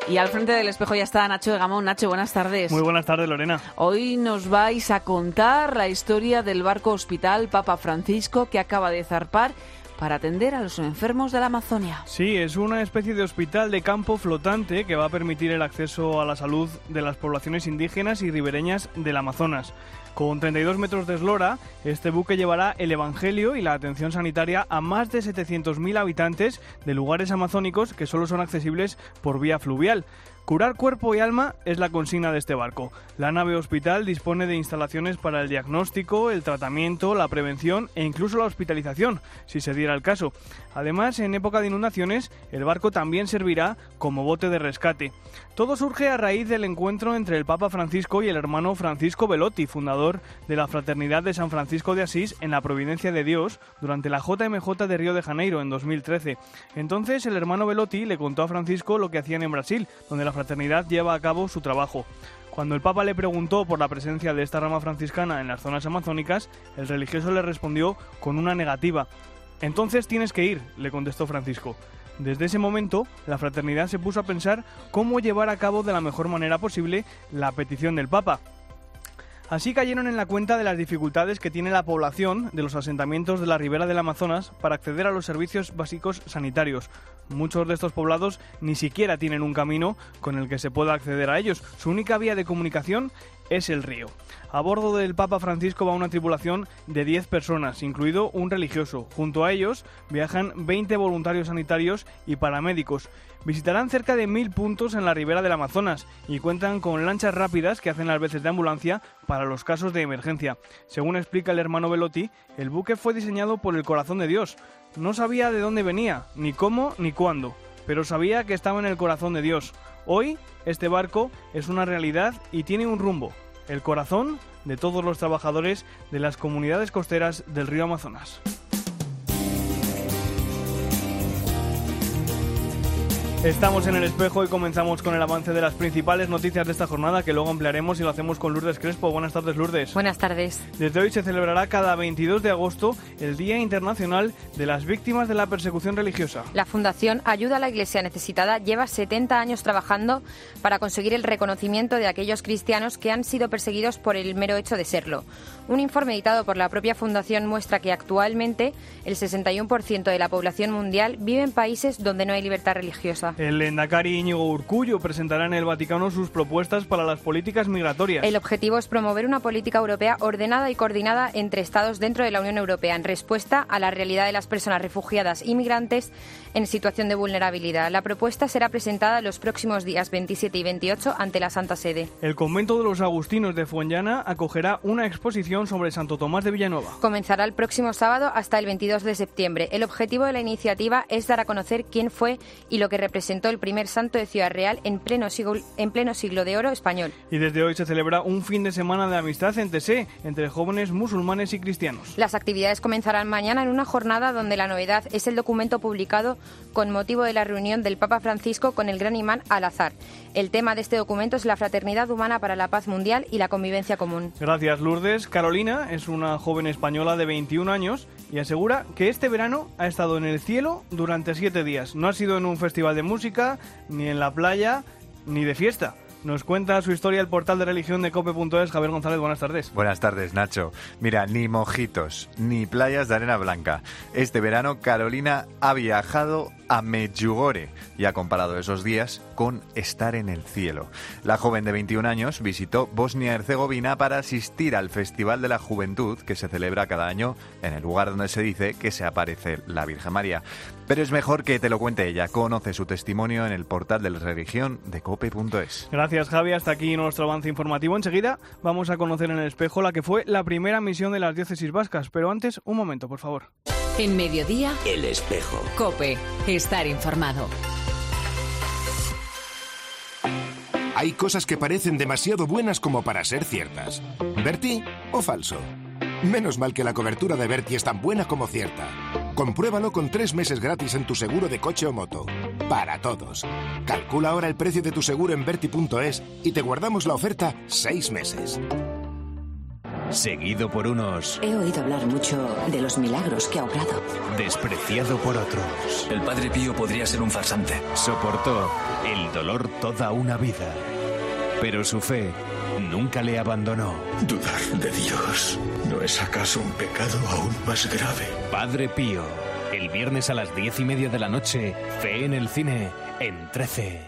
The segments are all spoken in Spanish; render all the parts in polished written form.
Y al frente del espejo ya está Nacho de Gamón. Nacho, buenas tardes. Muy buenas tardes, Lorena. Hoy nos vais a contar la historia del barco hospital Papa Francisco que acaba de zarpar para atender a los enfermos de la Amazonia. Sí, es una especie de hospital de campo flotante que va a permitir el acceso a la salud de las poblaciones indígenas y ribereñas del Amazonas. Con 32 metros de eslora, este buque llevará el evangelio y la atención sanitaria a más de 700.000 habitantes de lugares amazónicos que solo son accesibles por vía fluvial. Curar cuerpo y alma es la consigna de este barco. La nave hospital dispone de instalaciones para el diagnóstico, el tratamiento, la prevención e incluso la hospitalización, si se diera el caso. Además, en época de inundaciones, el barco también servirá como bote de rescate. Todo surge a raíz del encuentro entre el Papa Francisco y el hermano Francisco Belotti, fundador de la Fraternidad de San Francisco de Asís en la Providencia de Dios, durante la JMJ de Río de Janeiro en 2013. Entonces, el hermano Belotti le contó a Francisco lo que hacían en Brasil, donde la fraternidad lleva a cabo su trabajo. Cuando el Papa le preguntó por la presencia de esta rama franciscana en las zonas amazónicas, el religioso le respondió con una negativa. «Entonces tienes que ir», le contestó Francisco. Desde ese momento, la fraternidad se puso a pensar cómo llevar a cabo de la mejor manera posible la petición del Papa. Así cayeron en la cuenta de las dificultades que tiene la población de los asentamientos de la ribera del Amazonas para acceder a los servicios básicos sanitarios. Muchos de estos poblados ni siquiera tienen un camino con el que se pueda acceder a ellos. Su única vía de comunicación es el río. A bordo del Papa Francisco va una tripulación de 10 personas, incluido un religioso. Junto a ellos viajan 20 voluntarios sanitarios y paramédicos. Visitarán cerca de 1.000 puntos en la ribera del Amazonas y cuentan con lanchas rápidas que hacen las veces de ambulancia para los casos de emergencia. Según explica el hermano Belotti, el buque fue diseñado por el corazón de Dios. No sabía de dónde venía, ni cómo, ni cuándo, pero sabía que estaba en el corazón de Dios. Hoy, este barco es una realidad y tiene un rumbo, el corazón de todos los trabajadores de las comunidades costeras del río Amazonas. Estamos en el espejo y comenzamos con el avance de las principales noticias de esta jornada que luego ampliaremos y lo hacemos con Lourdes Crespo. Buenas tardes, Lourdes. Buenas tardes. Desde hoy se celebrará cada 22 de agosto el Día Internacional de las Víctimas de la Persecución Religiosa. La Fundación Ayuda a la Iglesia Necesitada lleva 70 años trabajando para conseguir el reconocimiento de aquellos cristianos que han sido perseguidos por el mero hecho de serlo. Un informe editado por la propia Fundación muestra que actualmente el 61% de la población mundial vive en países donde no hay libertad religiosa. El lehendakari Íñigo Urkullu presentará en el Vaticano sus propuestas para las políticas migratorias. El objetivo es promover una política europea ordenada y coordinada entre Estados dentro de la Unión Europea en respuesta a la realidad de las personas refugiadas y migrantes en situación de vulnerabilidad. La propuesta será presentada los próximos días 27 y 28 ante la Santa Sede. El convento de los agustinos de Fuenllana acogerá una exposición sobre Santo Tomás de Villanueva. Comenzará el próximo sábado hasta el 22 de septiembre. El objetivo de la iniciativa es dar a conocer quién fue y lo que representó el primer santo de Ciudad Real en pleno siglo de oro español. Y desde hoy se celebra un fin de semana de amistad en Tesé, entre jóvenes musulmanes y cristianos. Las actividades comenzarán mañana en una jornada donde la novedad es el documento publicado con motivo de la reunión del Papa Francisco con el gran imán Al-Azhar. El tema de este documento es la fraternidad humana para la paz mundial y la convivencia común. Gracias, Lourdes. Carolina es una joven española de 21 años y asegura que este verano ha estado en el cielo durante 7 días. No ha sido en un festival de música, ni en la playa, ni de fiesta. Nos cuenta su historia el portal de religión de cope.es. Javier González, buenas tardes. Buenas tardes, Nacho. Mira, ni mojitos, ni playas de arena blanca. Este verano Carolina ha viajado a Medjugorje y ha comparado esos días con estar en el cielo. La joven de 21 años visitó Bosnia-Herzegovina para asistir al Festival de la Juventud que se celebra cada año en el lugar donde se dice que se aparece la Virgen María. Pero es mejor que te lo cuente ella. Conoce su testimonio en el portal de la religión de cope.es. Gracias, Javi. Hasta aquí nuestro avance informativo. Enseguida vamos a conocer en el espejo la que fue la primera misión de las diócesis vascas. Pero antes, un momento, por favor. En Mediodía, El Espejo. COPE. Estar informado. Hay cosas que parecen demasiado buenas como para ser ciertas. ¿Berti o falso? Menos mal que la cobertura de Berti es tan buena como cierta. Compruébalo con 3 meses gratis en tu seguro de coche o moto. Para todos. Calcula ahora el precio de tu seguro en Berti.es y te guardamos la oferta 6 meses. seguido por unos, He oído hablar mucho de los milagros que ha obrado. despreciado por otros. El Padre Pío podría ser un farsante. Soportó el dolor toda una vida, pero su fe nunca le abandonó. Dudar de Dios, ¿no es acaso un pecado aún más grave? Padre Pío, el viernes a las 10:30 de la noche, Fe en el cine, en 13.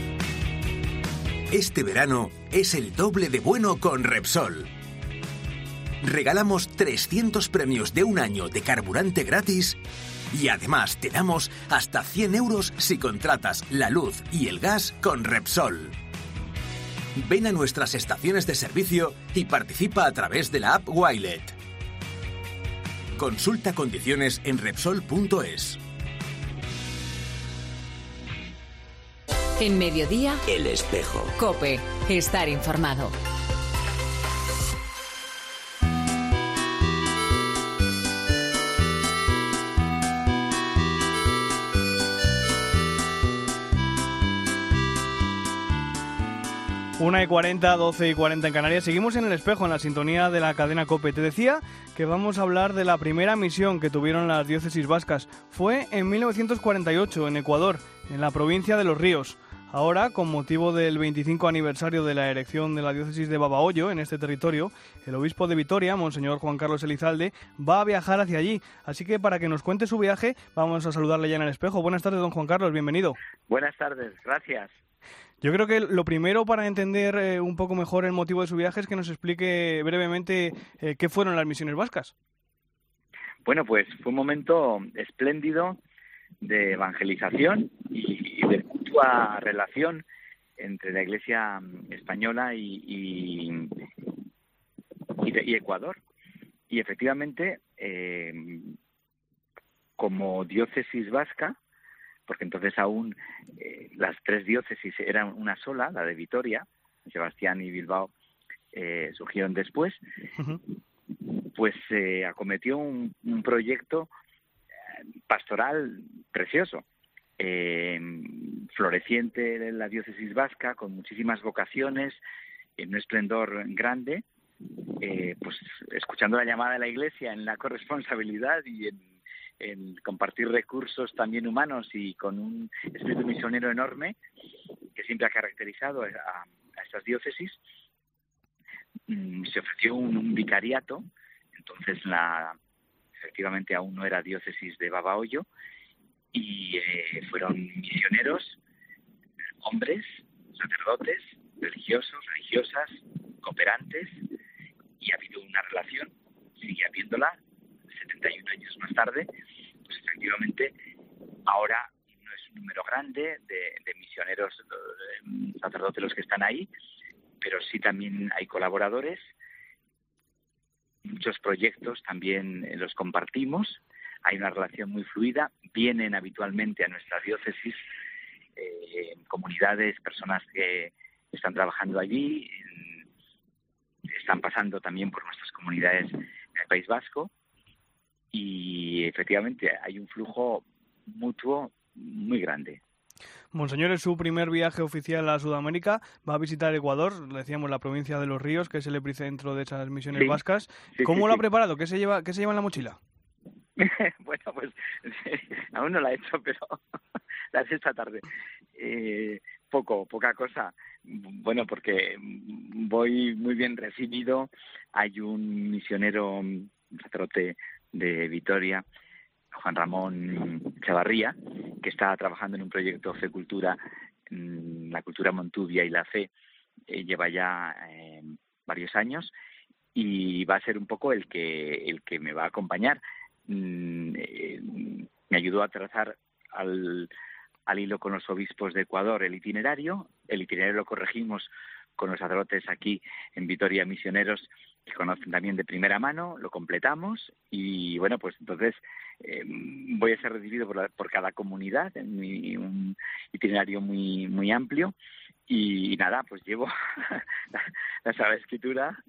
Este verano es el doble de bueno con Repsol. Regalamos 300 premios de un año de carburante gratis y además te damos hasta 100 euros si contratas la luz y el gas con Repsol. Ven a nuestras estaciones de servicio y participa a través de la app Wilet. Consulta condiciones en Repsol.es. En Mediodía, El Espejo. COPE. Estar informado. Una y 40, 12 y 40 en Canarias. Seguimos en El Espejo, en la sintonía de la cadena COPE. Te decía que vamos a hablar de la primera misión que tuvieron las diócesis vascas. Fue en 1948, en Ecuador, en la provincia de Los Ríos. Ahora, con motivo del 25 aniversario de la erección de la diócesis de Babahoyo en este territorio, el obispo de Vitoria, Monseñor Juan Carlos Elizalde, va a viajar hacia allí. Así que para que nos cuente su viaje, vamos a saludarle ya en El Espejo. Buenas tardes, don Juan Carlos, bienvenido. Buenas tardes, gracias. Yo creo que lo primero para entender un poco mejor el motivo de su viaje es que nos explique brevemente qué fueron las misiones vascas. Bueno, pues fue un momento espléndido de evangelización y de mutua relación entre la Iglesia española y Ecuador. Y efectivamente, como diócesis vasca, porque entonces aún las tres diócesis eran una sola, la de Vitoria, Sebastián y Bilbao surgieron después, pues se acometió un proyecto pastoral precioso, floreciente en la diócesis vasca, con muchísimas vocaciones, en un esplendor grande, pues escuchando la llamada de la Iglesia en la corresponsabilidad y en compartir recursos también humanos y con un espíritu misionero enorme que siempre ha caracterizado a estas diócesis. Se ofreció un vicariato, entonces efectivamente aún no era diócesis de Babahoyo, y fueron misioneros, hombres, sacerdotes, religiosos, religiosas, cooperantes, y ha habido una relación, sigue habiéndola, 71 años más tarde, pues efectivamente ahora no es un número grande de misioneros, sacerdotes los que están ahí, pero sí también hay colaboradores. Muchos proyectos también los compartimos, hay una relación muy fluida, vienen habitualmente a nuestra diócesis comunidades, personas que están trabajando allí, están pasando también por nuestras comunidades del País Vasco, y efectivamente hay un flujo mutuo muy grande. Monseñor, es su primer viaje oficial a Sudamérica, va a visitar Ecuador, decíamos la provincia de Los Ríos, que es el epicentro de esas misiones vascas. ¿Cómo lo ha preparado? ¿Qué se lleva en la mochila? Bueno, pues aún no la he hecho, pero la haré esta tarde. Poca cosa. Bueno, porque voy muy bien recibido. Hay un misionero, un sacerdote de Vitoria, Juan Ramón Chavarría, que está trabajando en un proyecto Fe Cultura, la cultura Montubia y la fe, lleva ya varios años, y va a ser un poco el que me va a acompañar. Me ayudó a trazar al hilo con los obispos de Ecuador el itinerario lo corregimos con los sacerdotes aquí en Vitoria, misioneros que conocen también de primera mano, lo completamos y bueno, pues entonces voy a ser recibido por cada comunidad en un itinerario muy amplio y nada, pues llevo la Sagrada Escritura,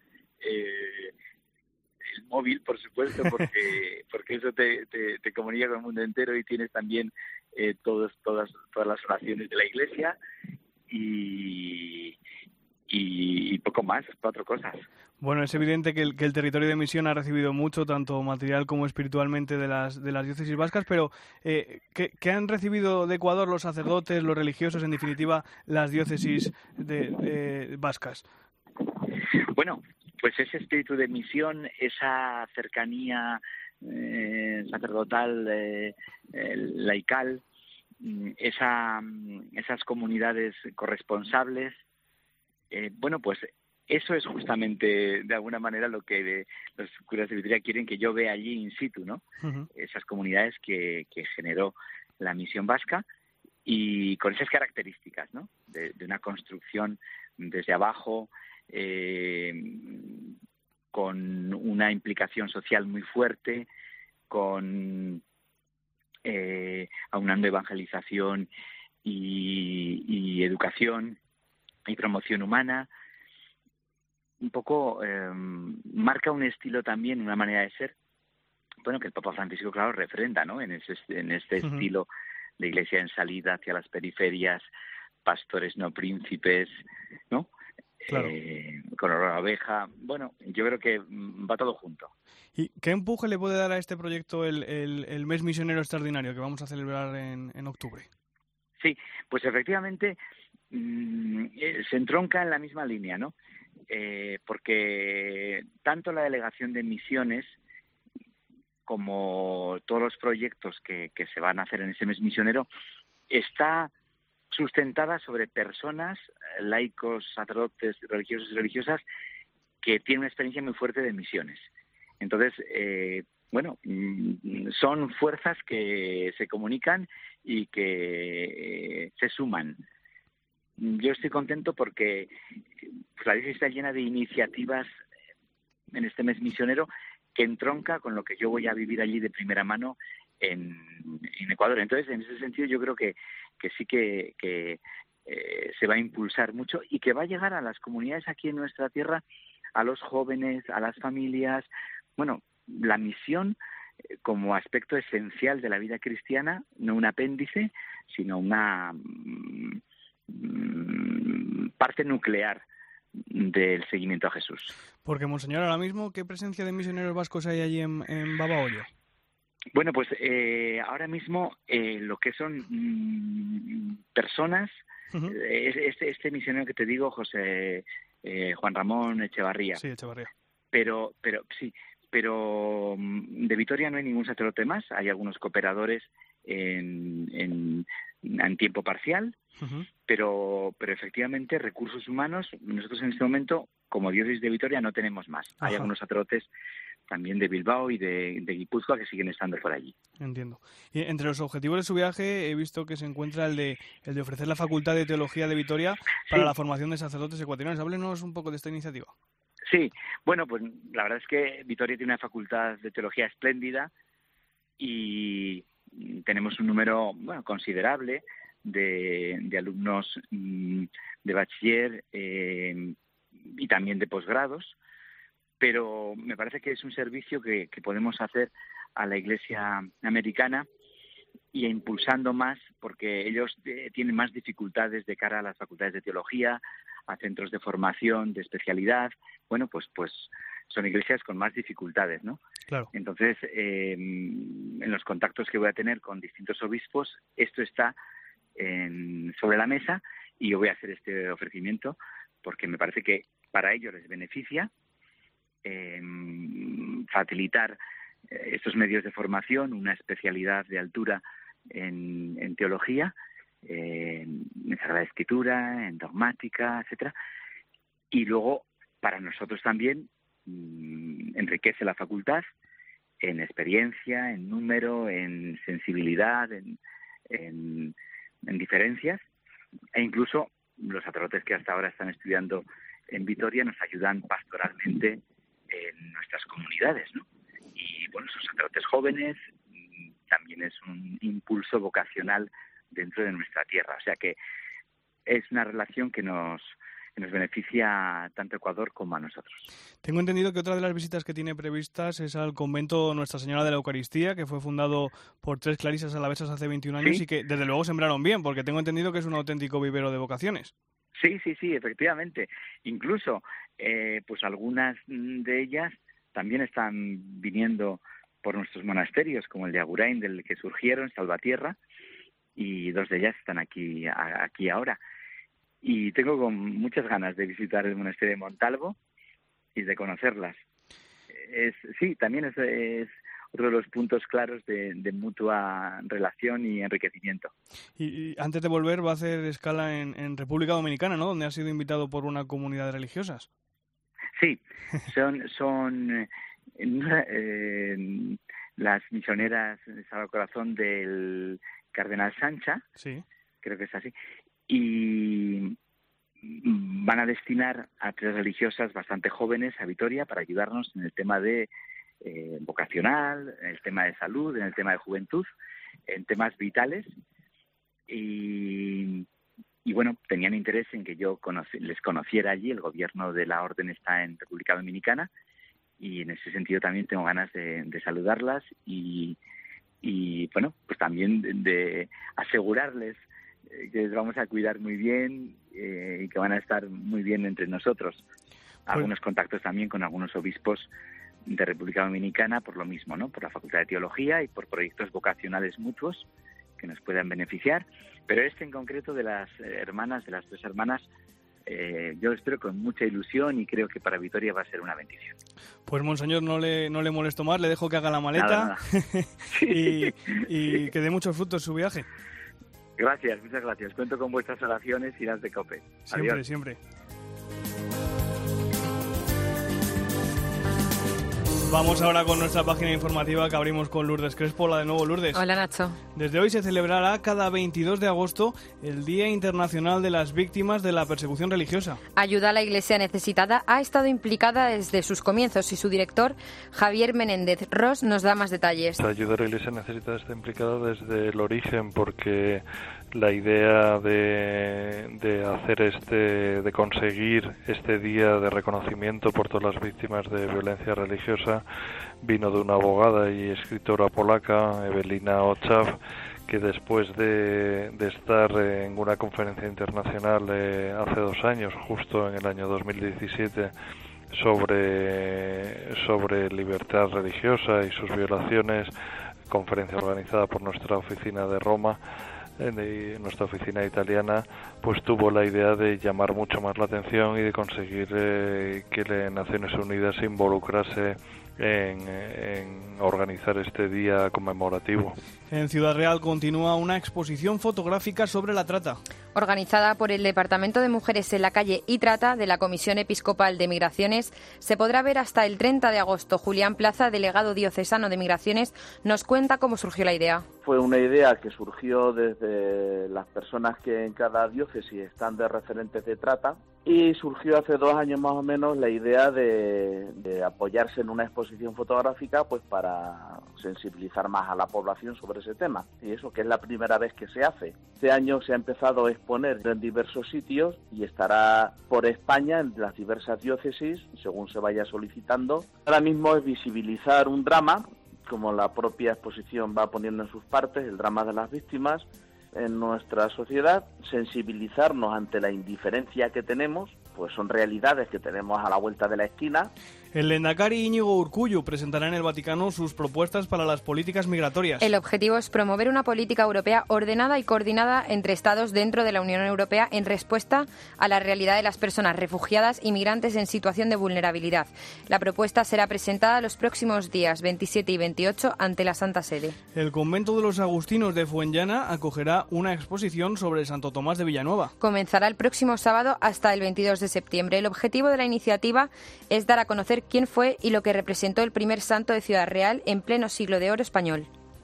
el móvil, por supuesto, porque eso te comunica con el mundo entero y tienes también todas las oraciones de la Iglesia y y poco más, 4 cosas. Bueno, es evidente que el territorio de misión ha recibido mucho, tanto material como espiritualmente, de las diócesis vascas, pero ¿qué han recibido de Ecuador los sacerdotes, los religiosos, en definitiva, las diócesis vascas? Bueno, pues ese espíritu de misión, esa cercanía sacerdotal, laical, esas comunidades corresponsables, bueno, pues eso es justamente, de alguna manera, lo que los curas de Vitoria quieren que yo vea allí in situ, ¿no? Uh-huh. Esas comunidades que generó la misión vasca y con esas características, ¿no? De una construcción desde abajo, con una implicación social muy fuerte, con aunando evangelización y educación y promoción humana. Un poco marca un estilo también, una manera de ser, bueno, que el Papa Francisco, claro, refrenda, ¿no? En este uh-huh. estilo de iglesia en salida hacia las periferias, pastores no príncipes, ¿no? Claro. Con olor a oveja. Bueno, yo creo que va todo junto. ¿Y qué empuje le puede dar a este proyecto el mes misionero extraordinario que vamos a celebrar en octubre? Sí, pues efectivamente se entronca en la misma línea, ¿no? Porque tanto la delegación de misiones como todos los proyectos que se van a hacer en ese mes misionero está sustentada sobre personas, laicos, sacerdotes, religiosos y religiosas que tienen una experiencia muy fuerte de misiones. Entonces, bueno, son fuerzas que se comunican y que se suman. Yo estoy contento porque la Iglesia está llena de iniciativas en este mes misionero que entronca con lo que yo voy a vivir allí de primera mano en Ecuador. Entonces, en ese sentido, yo creo que sí que se va a impulsar mucho y que va a llegar a las comunidades aquí en nuestra tierra, a los jóvenes, a las familias. Bueno, la misión como aspecto esencial de la vida cristiana, no un apéndice, sino una parte nuclear del seguimiento a Jesús. Porque, Monseñor, ahora mismo, ¿qué presencia de misioneros vascos hay allí en Babahoyo? Bueno, pues ahora mismo lo que son personas, uh-huh. Este misionero que te digo, José Juan Ramón Echevarría. Sí, Echevarría. Pero de Vitoria no hay ningún sacerdote más. Hay algunos cooperadores en tiempo parcial, uh-huh. pero efectivamente recursos humanos, nosotros en este momento, como diócesis de Vitoria, no tenemos más. Uh-huh. Hay algunos sacerdotes también de Bilbao y de Guipúzcoa que siguen estando por allí. Entiendo. Y entre los objetivos de su viaje he visto que se encuentra el de ofrecer la Facultad de Teología de Vitoria para la formación de sacerdotes ecuatorianos. Háblenos un poco de esta iniciativa. Sí, bueno, pues la verdad es que Vitoria tiene una facultad de teología espléndida y tenemos un número, bueno, considerable de alumnos de bachiller y también de posgrados, pero me parece que es un servicio que podemos hacer a la Iglesia americana y impulsando más, porque ellos tienen más dificultades de cara a las facultades de teología, a centros de formación, de especialidad. Bueno, pues son iglesias con más dificultades, ¿no? Claro. Entonces, en los contactos que voy a tener con distintos obispos, esto está sobre la mesa y yo voy a hacer este ofrecimiento porque me parece que para ellos les beneficia facilitar estos medios de formación, una especialidad de altura en teología, en Sagrada Escritura, en dogmática, etcétera, y luego para nosotros también enriquece la facultad en experiencia, en número, en sensibilidad, en diferencias, e incluso los sacerdotes que hasta ahora están estudiando en Vitoria nos ayudan pastoralmente en nuestras comunidades, ¿no? Y bueno, son sacerdotes jóvenes, también es un impulso vocacional dentro de nuestra tierra, o sea que es una relación que nos beneficia tanto a Ecuador como a nosotros. Tengo entendido que otra de las visitas que tiene previstas es al convento Nuestra Señora de la Eucaristía, que fue fundado por 3 clarisas alavesas hace 21 años, ¿sí? Y que desde luego sembraron bien, porque tengo entendido que es un auténtico vivero de vocaciones. Sí, efectivamente. Incluso, pues algunas de ellas también están viniendo por nuestros monasterios, como el de Agurain, del que surgieron, Salvatierra, y 2 de ellas están aquí ahora. Y tengo muchas ganas de visitar el monasterio de Montalvo y de conocerlas. También es otro de los puntos claros de mutua relación y enriquecimiento. Y antes de volver va a hacer escala en República Dominicana, ¿no? Donde ha sido invitado por una comunidad de religiosas. Sí, son las misioneras de Sagrado Corazón del Cardenal Sancha, sí, creo que es así, y van a destinar a 3 religiosas bastante jóvenes a Vitoria para ayudarnos en el tema de vocacional, en el tema de salud, en el tema de juventud, en temas vitales, y bueno, tenían interés en que yo les conociera allí. El gobierno de la orden está en República Dominicana, y en ese sentido también tengo ganas de saludarlas y bueno, pues también de asegurarles que les vamos a cuidar muy bien y que van a estar muy bien entre nosotros. Algunos contactos también con algunos obispos de República Dominicana por lo mismo, ¿no? Por la Facultad de Teología y por proyectos vocacionales mutuos que nos puedan beneficiar. Pero en concreto de las 3 hermanas, yo espero con mucha ilusión y creo que para Vitoria va a ser una bendición. Pues monseñor, no le molesto más, le dejo que haga la maleta. Nada. y que dé muchos frutos su viaje. Gracias, muchas gracias. Cuento con vuestras oraciones y las de COPE. Adiós. Siempre. Vamos ahora con nuestra página informativa que abrimos con Lourdes Crespo. Hola de nuevo, Lourdes. Hola, Nacho. Desde hoy se celebrará cada 22 de agosto el Día Internacional de las Víctimas de la Persecución Religiosa. Ayuda a la Iglesia Necesitada ha estado implicada desde sus comienzos y su director, Javier Menéndez Ros, nos da más detalles. Ayuda a la Iglesia Necesitada está implicada desde el origen porque la idea de conseguir este día de reconocimiento por todas las víctimas de violencia religiosa vino de una abogada y escritora polaca, Ewelina Ochaw, que después de estar en una conferencia internacional hace 2 años, justo en el año 2017, sobre libertad religiosa y sus violaciones, conferencia organizada por nuestra oficina de Roma, de nuestra oficina italiana, pues tuvo la idea de llamar mucho más la atención y de conseguir que Naciones Unidas se involucrase en organizar este día conmemorativo. En Ciudad Real continúa una exposición fotográfica sobre la trata. Organizada por el Departamento de Mujeres en la Calle y Trata de la Comisión Episcopal de Migraciones, se podrá ver hasta el 30 de agosto. Julián Plaza, delegado diocesano de Migraciones, nos cuenta cómo surgió la idea. Fue una idea que surgió desde las personas que en cada diócesis están de referentes de trata, y surgió hace 2 años más o menos la idea de apoyarse en una exposición fotográfica pues para sensibilizar más a la población sobre ese tema, y eso que es la primera vez que se hace. Este año se ha empezado a exponer en diversos sitios y estará por España en las diversas diócesis según se vaya solicitando. Ahora mismo es visibilizar un drama, como la propia exposición va poniendo en sus partes, el drama de las víctimas en nuestra sociedad, sensibilizarnos ante la indiferencia que tenemos, pues son realidades que tenemos a la vuelta de la esquina. El lehendakari Íñigo Urkullu presentará en el Vaticano sus propuestas para las políticas migratorias. El objetivo es promover una política europea ordenada y coordinada entre Estados dentro de la Unión Europea en respuesta a la realidad de las personas refugiadas y migrantes en situación de vulnerabilidad. La propuesta será presentada los próximos días 27 y 28 ante la Santa Sede. El convento de los agustinos de Fuenllana acogerá una exposición sobre Santo Tomás de Villanueva. Comenzará el próximo sábado hasta el 22 de septiembre. El objetivo de la iniciativa es dar a conocer quién fue y lo que representó el primer santo de Ciudad Real en pleno siglo de oro español.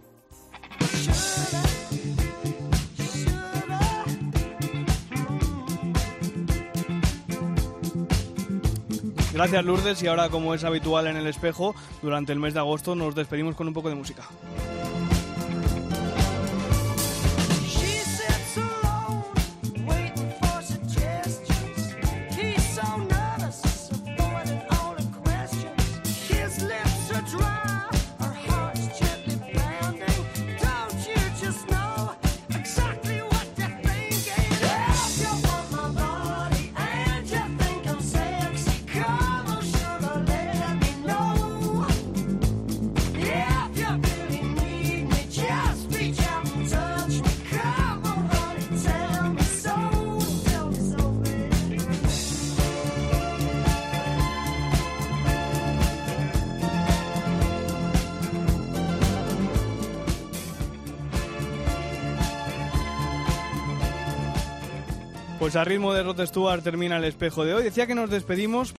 Gracias, Lourdes, y ahora, como es habitual en El Espejo, durante el mes de agosto nos despedimos con un poco de música. Pues a ritmo de Rod Stewart termina el espejo de hoy. Decía que nos despedimos